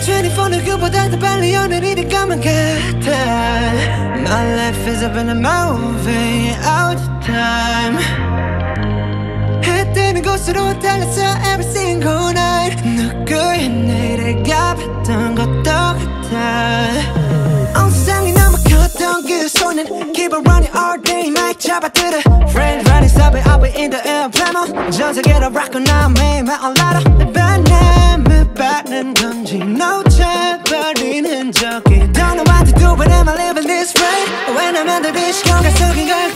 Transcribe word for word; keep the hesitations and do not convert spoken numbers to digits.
이십사 누구보다 더 빨리 오늘이 될 것만 같아. My life is up in a movie all the time. 해 뜨는 곳으로 달렸어 every single night. 누구의 내일을 가봤던 것도 같아. 온 세상이 너무 컸던 그 손은 Keep on running all day mic 잡아들어 Friend running stop it up in the air plano 전 세계로 rock on now 매일만 올라라 내 바람을 받는 건지 놓쳐버리는 적이 Don't know what to do but am I living this way When I'm under this 시간 속인 걸